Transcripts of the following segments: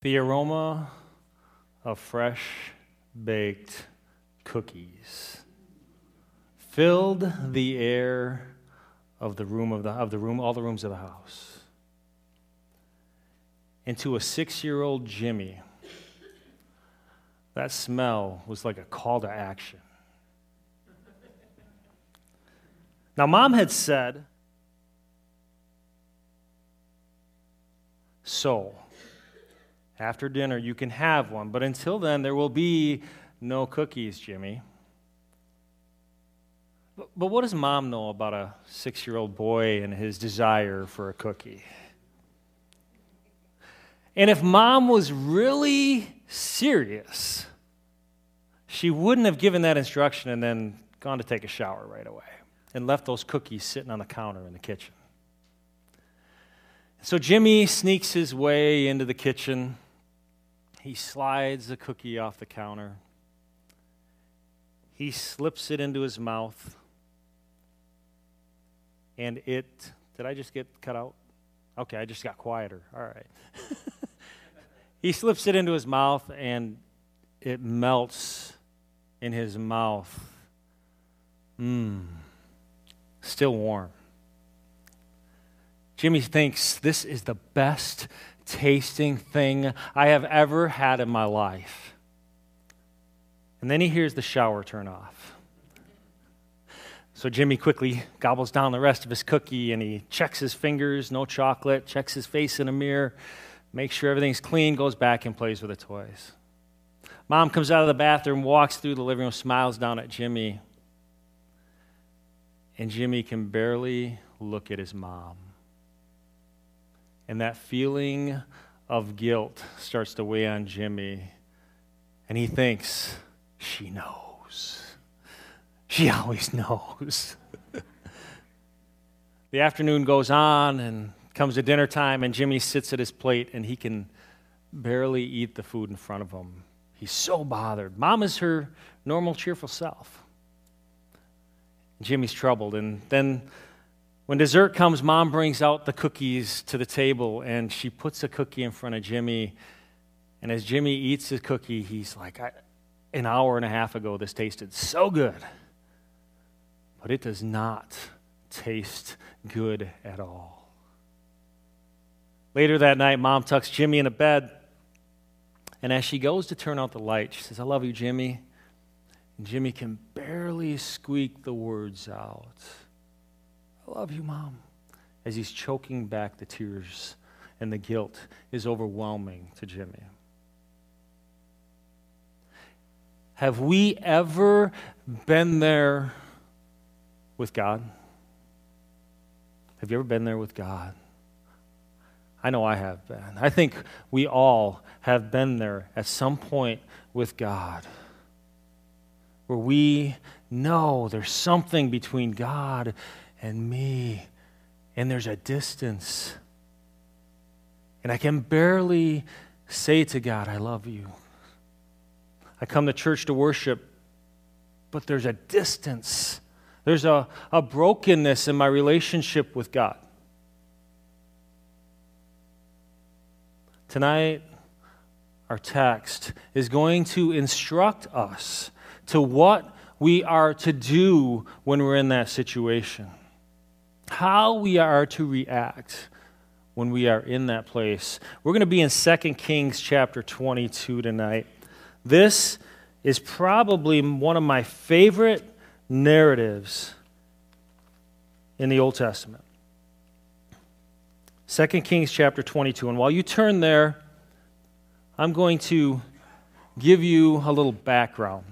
The aroma of fresh baked cookies filled the air of the room all the rooms of the house. And to a 6-year-old Jimmy, that smell was like a call to action. Now, Mom had said, "So, after dinner, you can have one, but until then, there will be no cookies, Jimmy." But what does Mom know about a 6-year-old boy and his desire for a cookie? And if Mom was really serious, she wouldn't have given that instruction and then gone to take a shower right away and left those cookies sitting on the counter in the kitchen. So Jimmy sneaks his way into the kitchen. He slides the cookie off the counter. He slips it into his mouth. And did I just get cut out? Okay, I just got quieter. All right. He slips it into his mouth, and it melts in his mouth. Still warm. Jimmy thinks, this is the best tasting thing I have ever had in my life. And then he hears the shower turn off. So Jimmy quickly gobbles down the rest of his cookie, and he checks his fingers, no chocolate, checks his face in a mirror, makes sure everything's clean, goes back and plays with the toys. Mom comes out of the bathroom, walks through the living room, smiles down at Jimmy, and Jimmy can barely look at his mom. And that feeling of guilt starts to weigh on Jimmy, and he thinks, she knows. She always knows. The afternoon goes on, and comes to dinner time, and Jimmy sits at his plate, and he can barely eat the food in front of him. He's so bothered. Mom is her normal, cheerful self. Jimmy's troubled, and then when dessert comes, Mom brings out the cookies to the table, and she puts a cookie in front of Jimmy, and as Jimmy eats his cookie, he's like, an hour and a half ago, this tasted so good, but it does not taste good at all. Later that night, Mom tucks Jimmy into bed, and as she goes to turn out the light, she says, "I love you, Jimmy." And Jimmy can barely squeak the words out. "I love you, Mom," as he's choking back the tears, and the guilt is overwhelming to Jimmy. Have we ever been there with God? Have you ever been there with God? I know I have been. I think we all have been there at some point with God, where we know there's something between God and me, and there's a distance. And I can barely say to God, "I love you." I come to church to worship, but there's a distance. There's a brokenness in my relationship with God. Tonight, our text is going to instruct us to what we are to do when we're in that situation, how we are to react when we are in that place. We're going to be in 2 Kings chapter 22 tonight. This is probably one of my favorite narratives in the Old Testament. 2 Kings chapter 22. And while you turn there, I'm going to give you a little background.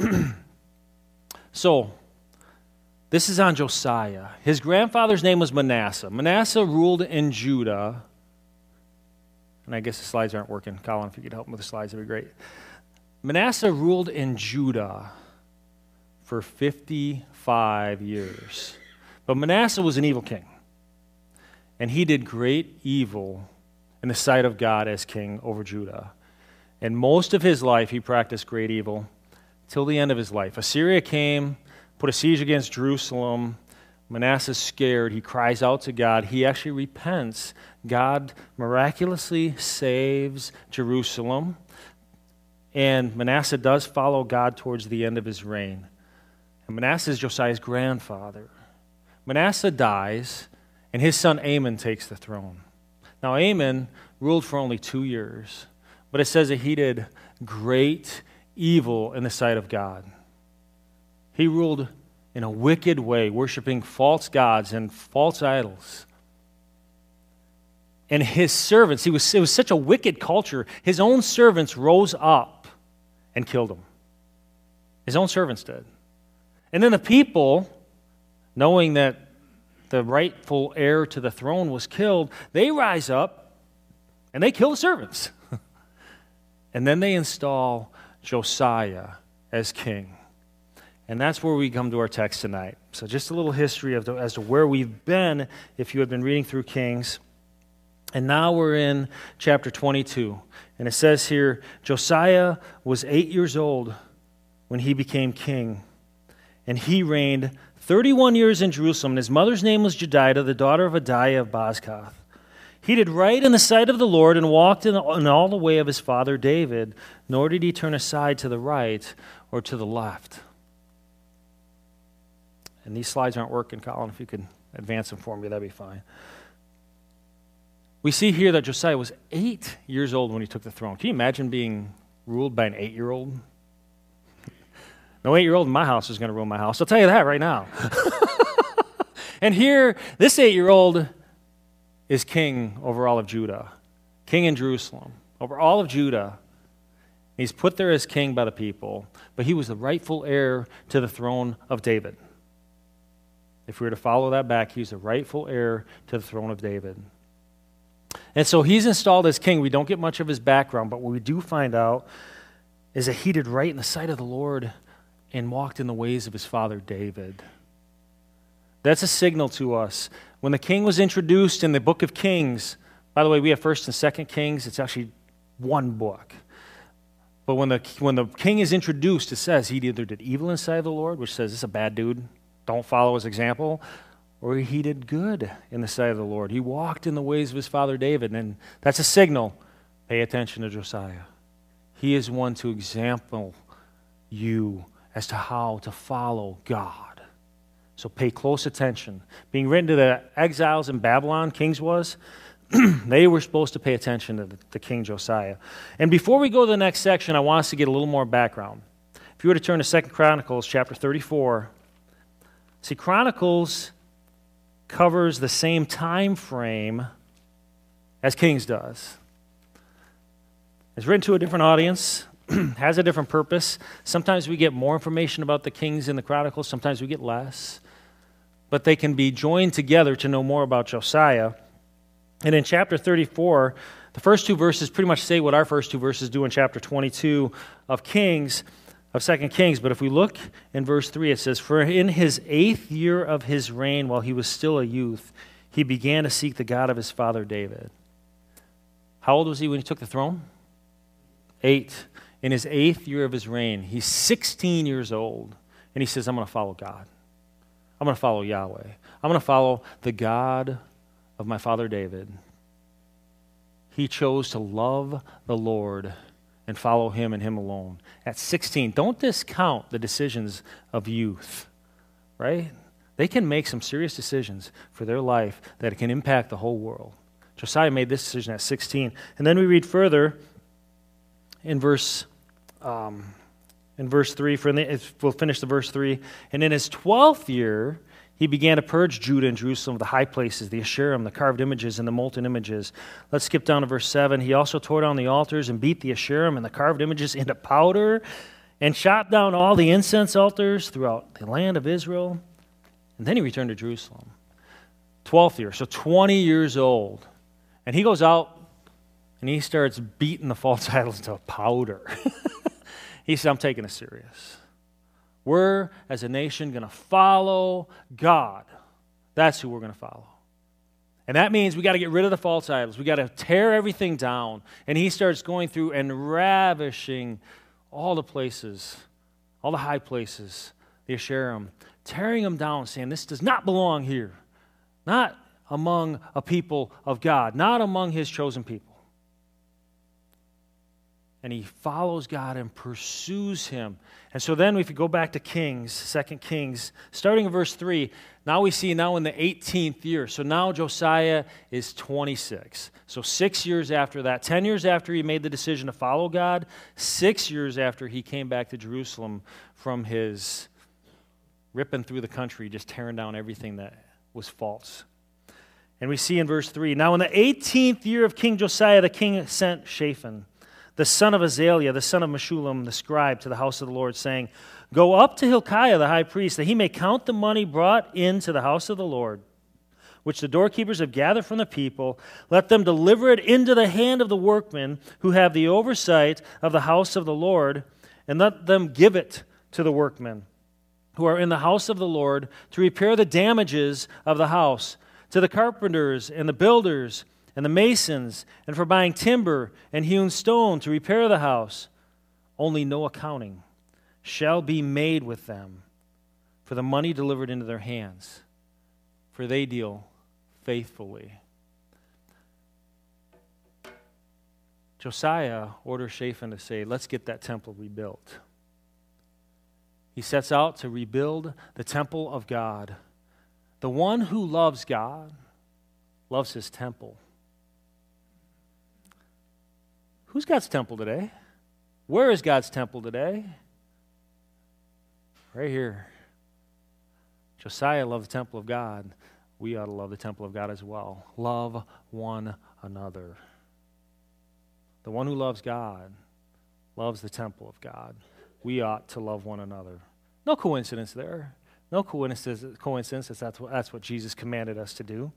So, this is on Josiah. His grandfather's name was Manasseh. Manasseh ruled in Judah. And I guess the slides aren't working. Colin, if you could help me with the slides, that'd be great. Manasseh ruled in Judah for 55 years. But Manasseh was an evil king. And he did great evil in the sight of God as king over Judah. And most of his life, he practiced great evil till the end of his life. Assyria came, put a siege against Jerusalem, Manasseh's scared. He cries out to God. He actually repents. God miraculously saves Jerusalem. And Manasseh does follow God towards the end of his reign. And Manasseh is Josiah's grandfather. Manasseh dies, and his son Amon takes the throne. Now, Amon ruled for only 2 years, but it says that he did great evil in the sight of God. He ruled in a wicked way, worshiping false gods and false idols. And his servants, it was such a wicked culture, his own servants rose up and killed him. His own servants did. And then the people, knowing that the rightful heir to the throne was killed, they rise up and they kill the servants. And then they install Josiah as king. And that's where we come to our text tonight. So just a little history as to where we've been if you had been reading through Kings. And now we're in chapter 22. And it says here, Josiah was 8 years old when he became king. And he reigned 31 years in Jerusalem. And his mother's name was Jedidah, the daughter of Adiah of Bozkath. He did right in the sight of the Lord and walked in all the way of his father David, nor did he turn aside to the right or to the left. And these slides aren't working, Colin. If you could advance them for me, that'd be fine. We see here that Josiah was 8 years old when he took the throne. Can you imagine being ruled by an 8-year-old? No 8-year-old in my house is going to rule my house. I'll tell you that right now. And here, this 8-year-old is king over all of Judah, king in Jerusalem, over all of Judah. He's put there as king by the people, but he was the rightful heir to the throne of David. If we were to follow that back, he's the rightful heir to the throne of David. And so he's installed as king. We don't get much of his background, but what we do find out is that he did right in the sight of the Lord and walked in the ways of his father David. That's a signal to us. When the king was introduced in the book of Kings, by the way, we have 1st and 2nd Kings. It's actually one book. But when the king is introduced, it says he either did evil in the sight of the Lord, which says this is a bad dude, don't follow his example, or he did good in the sight of the Lord. He walked in the ways of his father David, and that's a signal. Pay attention to Josiah. He is one to example you as to how to follow God. So pay close attention. Being written to the exiles in Babylon, Kings was, they were supposed to pay attention to the King Josiah. And before we go to the next section, I want us to get a little more background. If you were to turn to 2 Chronicles chapter 34, see, Chronicles covers the same time frame as Kings does. It's written to a different audience, has a different purpose. Sometimes we get more information about the kings in the Chronicles, sometimes we get less. But they can be joined together to know more about Josiah. And in chapter 34, the first 2 verses pretty much say what our first 2 verses do in chapter 22 of Kings, of 2 Kings. But if we look in verse 3, it says, "For in his 8th year of his reign, while he was still a youth, he began to seek the God of his father David." How old was he when he took the throne? 8. In his 8th year of his reign, he's 16 years old. And he says, I'm going to follow God. I'm going to follow Yahweh. I'm going to follow the God of my father David. He chose to love the Lord and follow him and him alone. At 16, don't discount the decisions of youth, right? They can make some serious decisions for their life that can impact the whole world. Josiah made this decision at 16. And then we read further in verse 3. We'll finish the verse 3. And in his 12th year, he began to purge Judah and Jerusalem of the high places, the Asherim, the carved images, and the molten images. Let's skip down to verse 7. He also tore down the altars and beat the Asherim and the carved images into powder and shot down all the incense altars throughout the land of Israel. And then he returned to Jerusalem. 12th year, so 20 years old. And he goes out and he starts beating the false idols into powder. He said, I'm taking this serious. We're, as a nation, going to follow God. That's who we're going to follow. And that means we got to get rid of the false idols. We got to tear everything down. And he starts going through and ravishing all the places, all the high places, the Asherim, tearing them down, saying, this does not belong here, not among a people of God, not among his chosen people. And he follows God and pursues him. And so then if you go back to Kings, 2 Kings, starting in verse 3, now we see now in the 18th year. So now Josiah is 26. So 6 years after that, 10 years after he made the decision to follow God, 6 years after he came back to Jerusalem from his ripping through the country, just tearing down everything that was false. And we see in verse 3, now in the 18th year of King Josiah, the king sent Shaphan, the son of Azaliah, the son of Meshullam, the scribe, to the house of the Lord, saying, go up to Hilkiah the high priest, that he may count the money brought into the house of the Lord, which the doorkeepers have gathered from the people. Let them deliver it into the hand of the workmen who have the oversight of the house of the Lord, and let them give it to the workmen who are in the house of the Lord to repair the damages of the house, to the carpenters and the builders and the masons, and for buying timber and hewn stone to repair the house. Only no accounting shall be made with them for the money delivered into their hands, for they deal faithfully. Josiah orders Shaphan to say, let's get that temple rebuilt. He sets out to rebuild the temple of God. The one who loves God loves his temple. Who's God's temple today? Where is God's temple today? Right here. Josiah loved the temple of God. We ought to love the temple of God as well. Love one another. The one who loves God loves the temple of God. We ought to love one another. No coincidence there. No coincidence. That's what Jesus commanded us to do.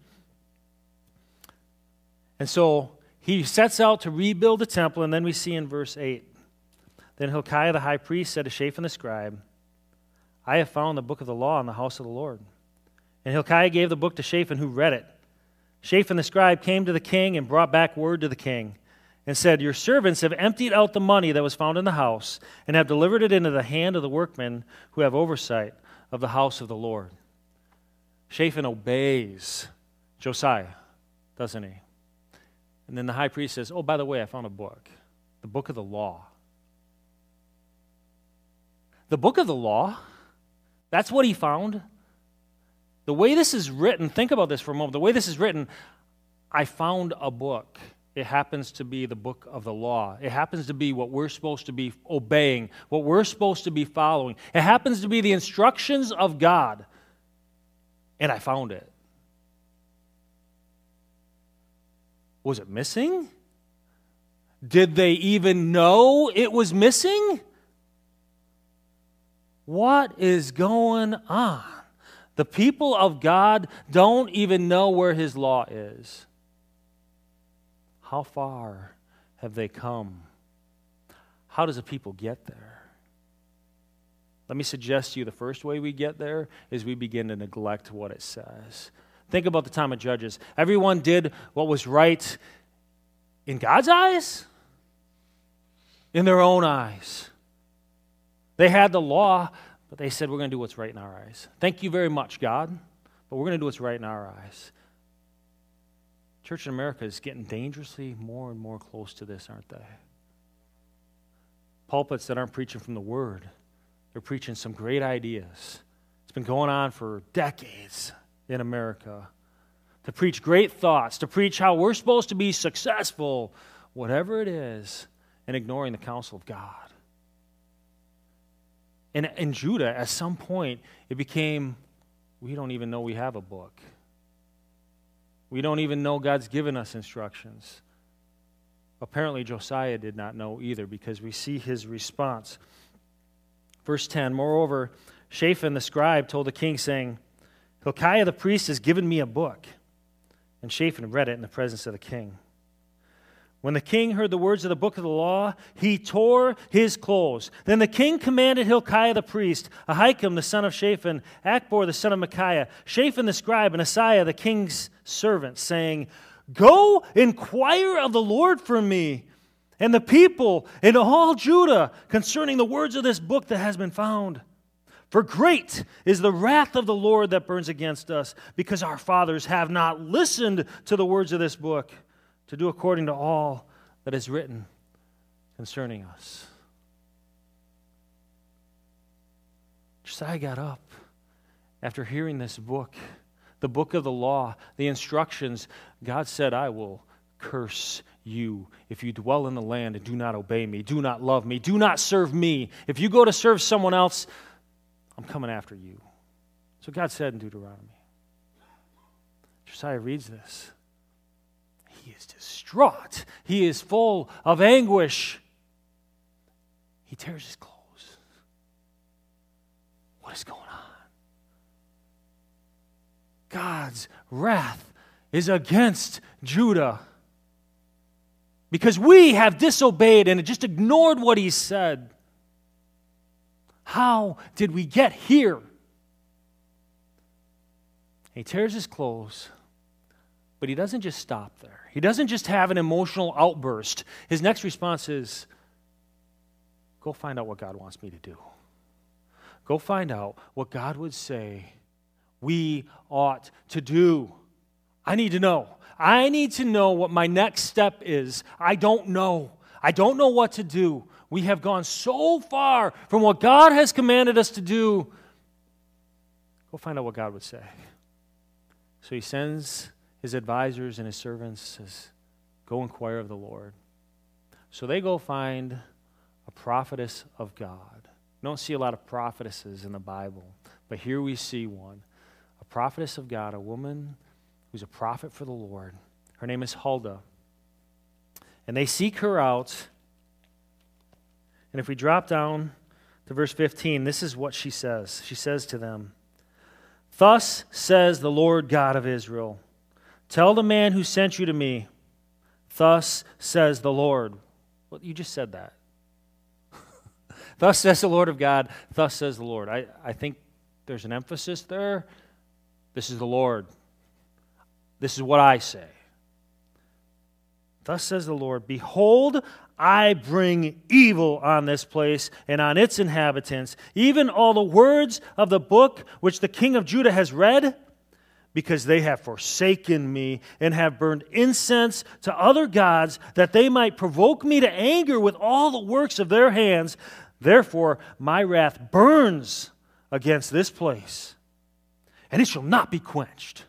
And so he sets out to rebuild the temple, and then we see in verse 8, then Hilkiah the high priest said to Shaphan the scribe, I have found the book of the law in the house of the Lord. And Hilkiah gave the book to Shaphan, who read it. Shaphan the scribe came to the king and brought back word to the king and said, your servants have emptied out the money that was found in the house and have delivered it into the hand of the workmen who have oversight of the house of the Lord. Shaphan obeys Josiah, doesn't he? And then the high priest says, oh, by the way, I found a book, the book of the law. The book of the law, that's what he found. The way this is written, think about this for a moment. The way this is written, I found a book. It happens to be the book of the law. It happens to be what we're supposed to be obeying, what we're supposed to be following. It happens to be the instructions of God. And I found it. Was it missing? Did they even know it was missing? What is going on? The people of God don't even know where his law is. How far have they come? How does a people get there? Let me suggest to you the first way we get there is we begin to neglect what it says. Think about the time of Judges. Everyone did what was right in God's eyes, in their own eyes. They had the law, but they said, we're going to do what's right in our eyes. Thank you very much, God, but we're going to do what's right in our eyes. Church in America is getting dangerously more and more close to this, aren't they? Pulpits that aren't preaching from the Word, they're preaching some great ideas. It's been going on for decades in America. To preach great thoughts, to preach how we're supposed to be successful, whatever it is, and ignoring the counsel of God. And in Judah, at some point, it became, we don't even know we have a book. We don't even know God's given us instructions. Apparently, Josiah did not know either, because we see his response. Verse 10, moreover, Shaphan the scribe told the king, saying, Hilkiah the priest has given me a book. And Shaphan read it in the presence of the king. When the king heard the words of the book of the law, he tore his clothes. Then the king commanded Hilkiah the priest, Ahikam the son of Shaphan, Achbor the son of Micaiah, Shaphan the scribe, and Asaiah the king's servant, saying, Go inquire of the Lord for me and the people and all Judah concerning the words of this book that has been found. For great is the wrath of the Lord that burns against us, because our fathers have not listened to the words of this book, to do according to all that is written concerning us. Josiah got up after hearing this book, the book of the law, the instructions. God said, I will curse you if you dwell in the land and do not obey me, do not love me, do not serve me. If you go to serve someone else, I'm coming after you. So God said in Deuteronomy. Josiah reads this. He is distraught. He is full of anguish. He tears his clothes. What is going on? God's wrath is against Judah because we have disobeyed and just ignored what he said. How did we get here? He tears his clothes, but he doesn't just stop there. He doesn't just have an emotional outburst. His next response is, go find out what God wants me to do. Go find out what God would say we ought to do. I need to know. I need to know what my next step is. I don't know. I don't know what to do. We have gone so far from what God has commanded us to do. Go find out what God would say. So he sends his advisors and his servants, says, go inquire of the Lord. So they go find a prophetess of God. You don't see a lot of prophetesses in the Bible, but here we see one. A prophetess of God, a woman who's a prophet for the Lord. Her name is Huldah. And they seek her out. And if we drop down to verse 15, this is what she says. She says to them, thus says the Lord God of Israel, tell the man who sent you to me, thus says the Lord. Well, you just said that. Thus says the Lord of God, thus says the Lord. I think there's an emphasis there. This is the Lord. This is what I say. Thus says the Lord, behold, I bring evil on this place and on its inhabitants, even all the words of the book which the king of Judah has read, because they have forsaken me and have burned incense to other gods, that they might provoke me to anger with all the works of their hands. Therefore, my wrath burns against this place, and it shall not be quenched.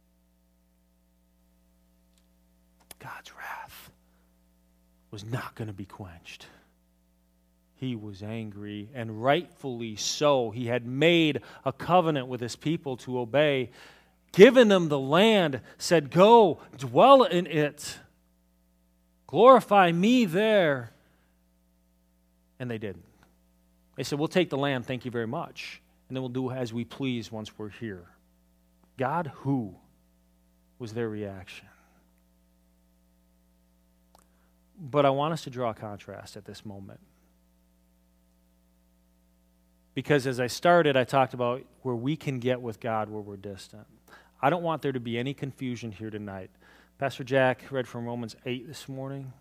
God's wrath was not going to be quenched. He was angry, and rightfully so. He had made a covenant with his people to obey, given them the land, said, go, dwell in it, glorify me there. And they didn't. They said, we'll take the land, thank you very much, and then we'll do as we please once we're here. God who was their reaction? But I want us to draw a contrast at this moment. Because as I started, I talked about where we can get with God where we're distant. I don't want there to be any confusion here tonight. Pastor Jack read from Romans 8 this morning.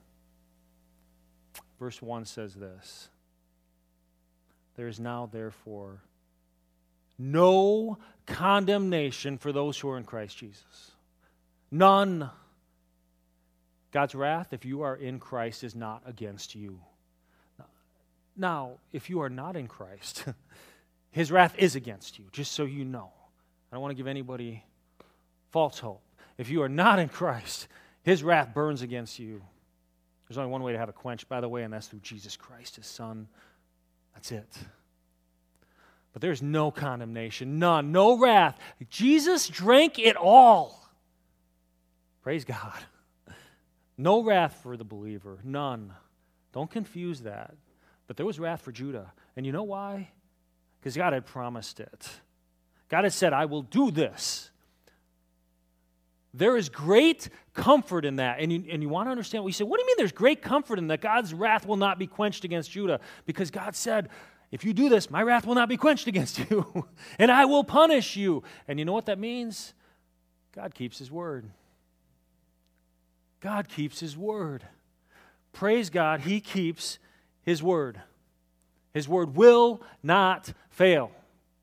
Verse 1 says this. There is now, therefore, no condemnation for those who are in Christ Jesus. None. God's wrath, if you are in Christ, is not against you. Now, if you are not in Christ, his wrath is against you, just so you know. I don't want to give anybody false hope. If you are not in Christ, his wrath burns against you. There's only one way to have it quenched, by the way, and that's through Jesus Christ, his Son. That's it. But there's no condemnation, none, no wrath. Jesus drank it all. Praise God. No wrath for the believer, none. Don't confuse that. But there was wrath for Judah. And you know why? Because God had promised it. God had said, I will do this. There is great comfort in that. And you want to understand what you say. What do you mean there's great comfort in that? God's wrath will not be quenched against Judah. Because God said, if you do this, my wrath will not be quenched against you. And I will punish you. And you know what that means? God keeps his word. God keeps his word. Praise God, he keeps his word. His word will not fail.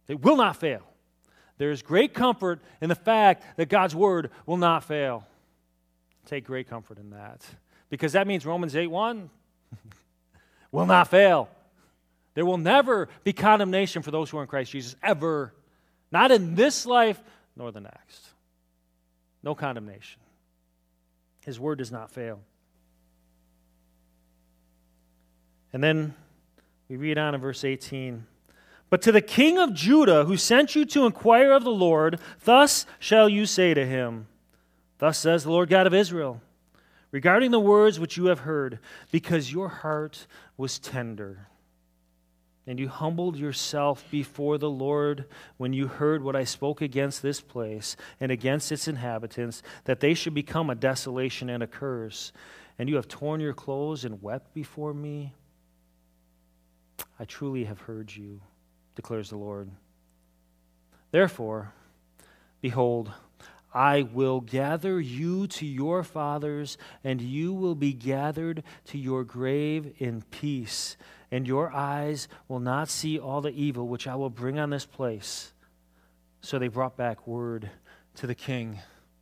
It will not fail. There is great comfort in the fact that God's word will not fail. Take great comfort in that. Because that means Romans 8:1 will not fail. There will never be condemnation for those who are in Christ Jesus, ever. Not in this life, nor the next. No condemnation. His word does not fail. And then we read on in verse 18. But to the King of Judah, who sent you to inquire of the Lord, thus shall you say to him, Thus says the Lord God of Israel, regarding the words which you have heard, because your heart was tender, and you humbled yourself before the Lord when you heard what I spoke against this place and against its inhabitants, that they should become a desolation and a curse, and you have torn your clothes and wept before me. I truly have heard you, declares the Lord. Therefore, behold, I will gather you to your fathers, and you will be gathered to your grave in peace, and your eyes will not see all the evil which I will bring on this place. So they brought back word to the king.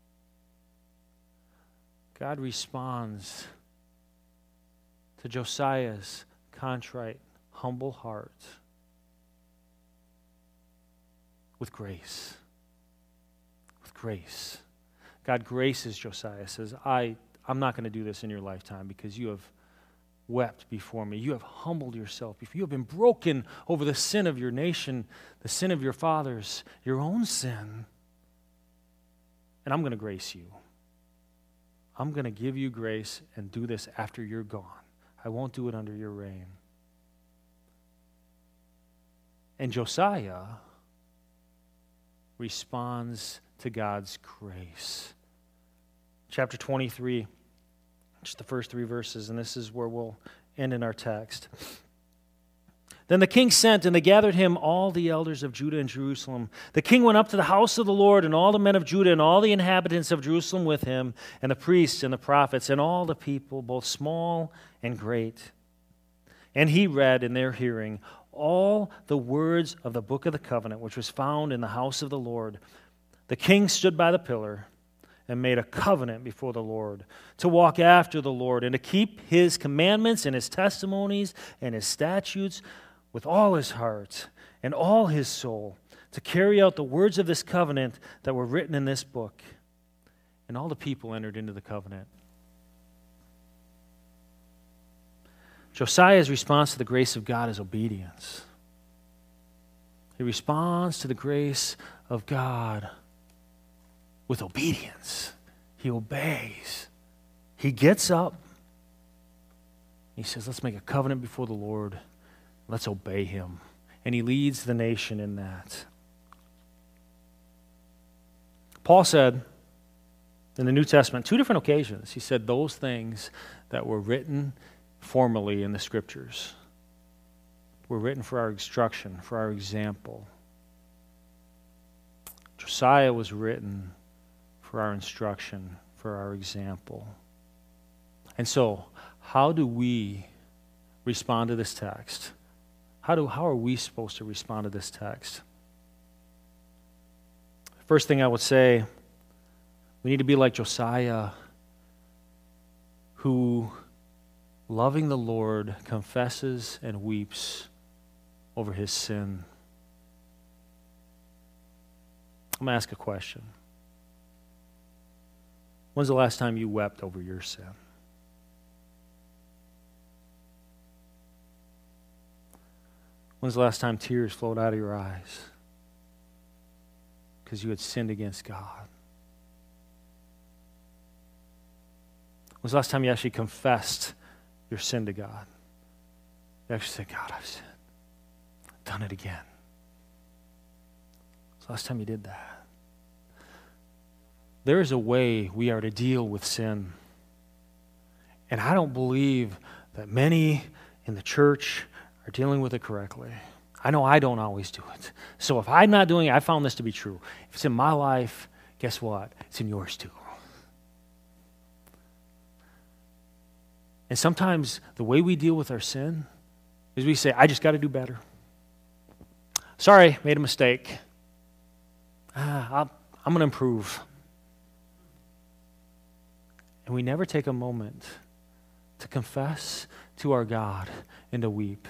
God responds to Josiah's contrite, humble heart with grace. With grace. God graces Josiah, says, I'm not going to do this in your lifetime because you have wept before me. You have humbled yourself. You have been broken over the sin of your nation, the sin of your fathers, your own sin. And I'm going to grace you. I'm going to give you grace and do this after you're gone. I won't do it under your reign. And Josiah responds to God's grace. Chapter 23, just the first 3 verses, and this is where we'll end in our text. Then the king sent, and they gathered him all the elders of Judah and Jerusalem. The king went up to the house of the Lord, and all the men of Judah and all the inhabitants of Jerusalem with him, and the priests and the prophets, and all the people, both small and great. And he read in their hearing all the words of the book of the covenant, which was found in the house of the Lord. The king stood by the pillar and made a covenant before the Lord, to walk after the Lord, and to keep his commandments and his testimonies and his statutes with all his heart and all his soul, to carry out the words of this covenant that were written in this book. And all the people entered into the covenant. Josiah's response to the grace of God is obedience. He responds to the grace of God with obedience. He obeys. He gets up. He says, let's make a covenant before the Lord. Let's obey him. And he leads the nation in that. Paul said in the New Testament, 2 different occasions, he said those things that were written formally in the Scriptures were written for our instruction, for our example. Josiah was written for our instruction, for our example. And so, how do we respond to this text? How are we supposed to respond to this text? First thing I would say, we need to be like Josiah, who, loving the Lord, confesses and weeps over his sin. I'm going to ask a question. When's the last time you wept over your sin? When's the last time tears flowed out of your eyes because you had sinned against God? When's the last time you actually confessed your sin to God? You actually said, God, I've sinned. I've done it again. When's the last time you did that? There is a way we are to deal with sin. And I don't believe that many in the church are dealing with it correctly. I know I don't always do it. So if I'm not doing it, I found this to be true. If it's in my life, guess what? It's in yours too. And sometimes the way we deal with our sin is we say, I just got to do better. Sorry, made a mistake. I'm going to improve. And we never take a moment to confess to our God and to weep.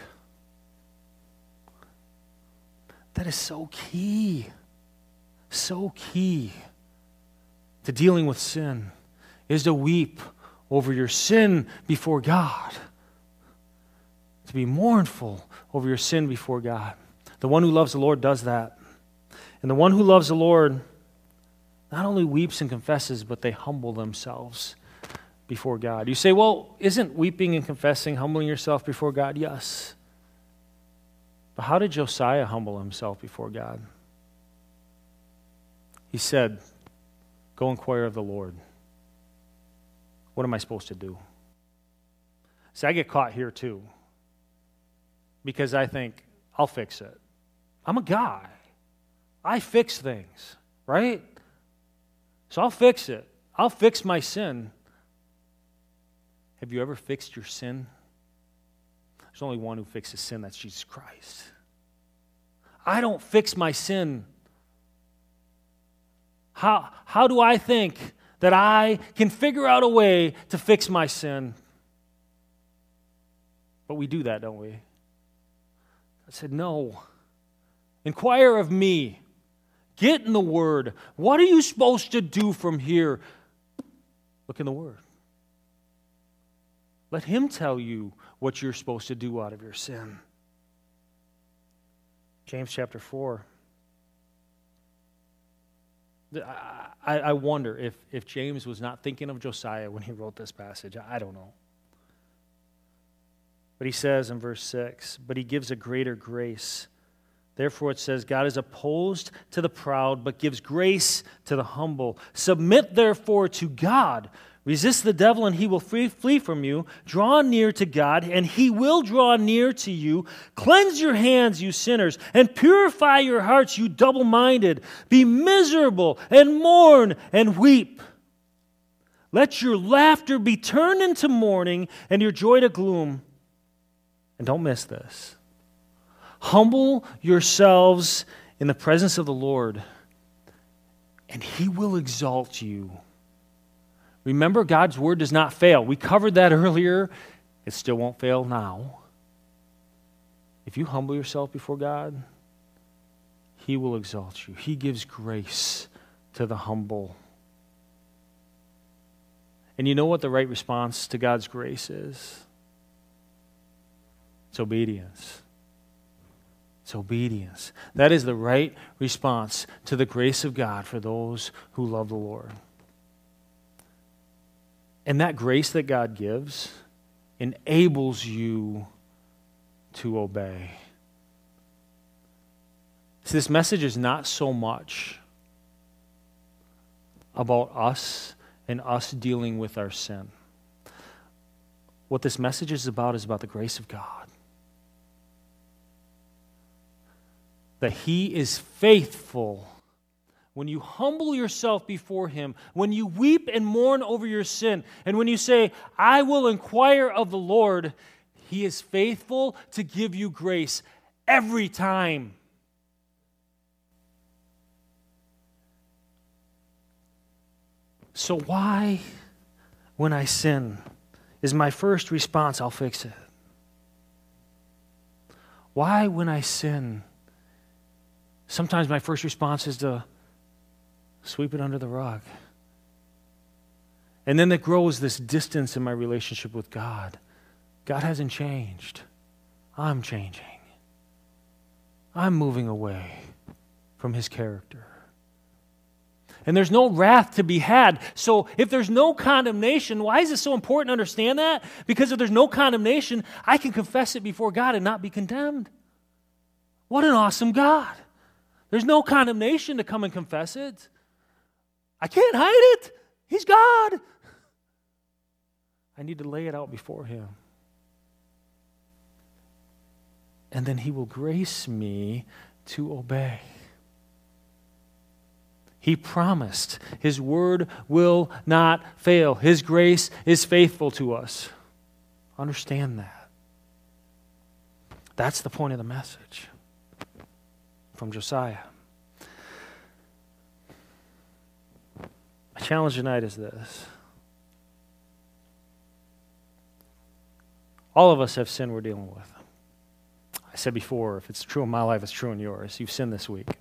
That is so key to dealing with sin, is to weep over your sin before God, to be mournful over your sin before God. The one who loves the Lord does that. And the one who loves the Lord not only weeps and confesses, but they humble themselves before God. You say, well, isn't weeping and confessing humbling yourself before God? Yes. But how did Josiah humble himself before God? He said, go inquire of the Lord. What am I supposed to do? See, I get caught here too, because I think, I'll fix it. I'm a guy. I fix things, right? So I'll fix it. I'll fix my sin. Have you ever fixed your sin? There's only one who fixes sin, that's Jesus Christ. I don't fix my sin. How do I think that I can figure out a way to fix my sin? But we do that, don't we? I said, no. Inquire of me. Get in the Word. What are you supposed to do from here? Look in the Word. Let Him tell you what you're supposed to do out of your sin. James chapter 4. I wonder if James was not thinking of Josiah when he wrote this passage. I don't know. But he says in verse 6, but he gives a greater grace. Therefore it says, God is opposed to the proud, but gives grace to the humble. Submit therefore to God. Resist the devil, and he will flee from you. Draw near to God, and he will draw near to you. Cleanse your hands, you sinners, and purify your hearts, you double-minded. Be miserable, and mourn, and weep. Let your laughter be turned into mourning, and your joy to gloom. And don't miss this. Humble yourselves in the presence of the Lord, and He will exalt you. Remember, God's word does not fail. We covered that earlier. It still won't fail now. If you humble yourself before God, He will exalt you. He gives grace to the humble. And you know what the right response to God's grace is? It's obedience. It's obedience. That is the right response to the grace of God for those who love the Lord. And that grace that God gives enables you to obey. See, this message is not so much about us and us dealing with our sin. What this message is about the grace of God. That He is faithful. When you humble yourself before Him, when you weep and mourn over your sin, and when you say, I will inquire of the Lord, He is faithful to give you grace every time. So why, when I sin, is my first response, I'll fix it? Why, when I sin, sometimes my first response is to sweep it under the rug. And then there grows this distance in my relationship with God. God hasn't changed. I'm changing. I'm moving away from His character. And there's no wrath to be had. So if there's no condemnation, why is it so important to understand that? Because if there's no condemnation, I can confess it before God and not be condemned. What an awesome God. There's no condemnation to come and confess it. I can't hide it. He's God. I need to lay it out before Him. And then He will grace me to obey. He promised His word will not fail. His grace is faithful to us. Understand that. That's the point of the message. from Josiah. My challenge tonight is this. All of us have sin we're dealing with. I said before, if it's true in my life, it's true in yours. You've sinned this week.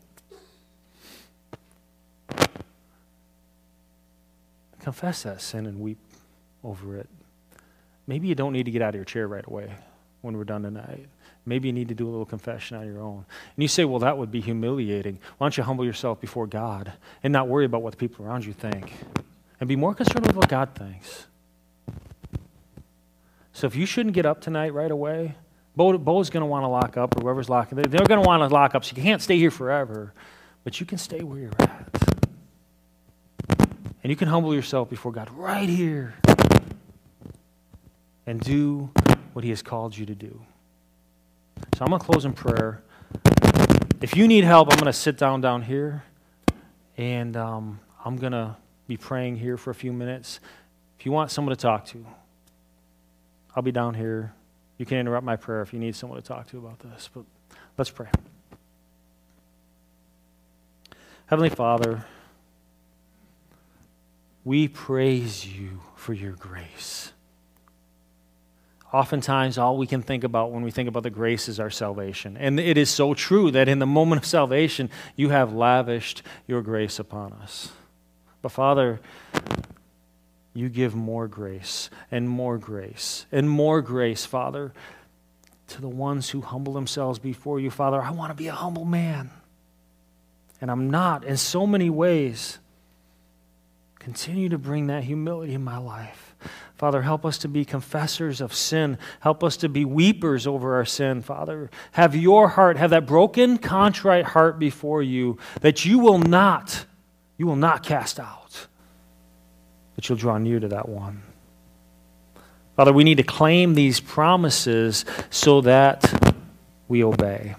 Confess that sin and weep over it. Maybe you don't need to get out of your chair right away when we're done tonight. Maybe you need to do a little confession on your own. And you say, well, that would be humiliating. Why don't you humble yourself before God and not worry about what the people around you think and be more concerned with what God thinks? So if you shouldn't get up tonight right away, Bo's going to want to lock up, or whoever's locking. They're going to want to lock up, so you can't stay here forever, but you can stay where you're at. And you can humble yourself before God right here and do what He has called you to do. So I'm going to close in prayer. If you need help, I'm going to sit down here, and I'm going to be praying here for a few minutes. If you want someone to talk to, I'll be down here. You can interrupt my prayer if you need someone to talk to about this, but let's pray. Heavenly Father, we praise you for your grace. Oftentimes, all we can think about when we think about the grace is our salvation. And it is so true that in the moment of salvation, you have lavished your grace upon us. But Father, you give more grace and more grace and more grace, Father, to the ones who humble themselves before you. Father, I want to be a humble man, and I'm not in so many ways. Continue to bring that humility in my life. Father, help us to be confessors of sin. Help us to be weepers over our sin, Father. Have your heart, have that broken, contrite heart before you that you will not cast out, but you'll draw near to that one. Father, we need to claim these promises so that we obey.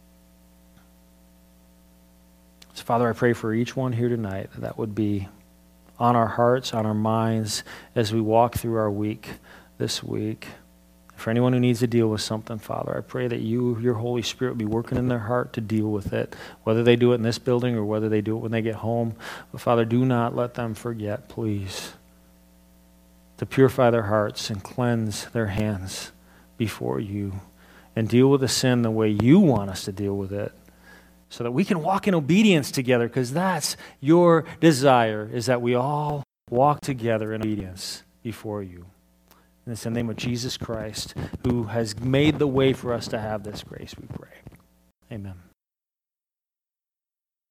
So, Father, I pray for each one here tonight that would be on our hearts, on our minds, as we walk through our week this week. For anyone who needs to deal with something, Father, I pray that your Holy Spirit will be working in their heart to deal with it, whether they do it in this building or whether they do it when they get home. But Father, do not let them forget, please, to purify their hearts and cleanse their hands before you and deal with the sin the way you want us to deal with it, so that we can walk in obedience together, because that's your desire, is that we all walk together in obedience before you. And it's in the name of Jesus Christ, who has made the way for us to have this grace, we pray. Amen.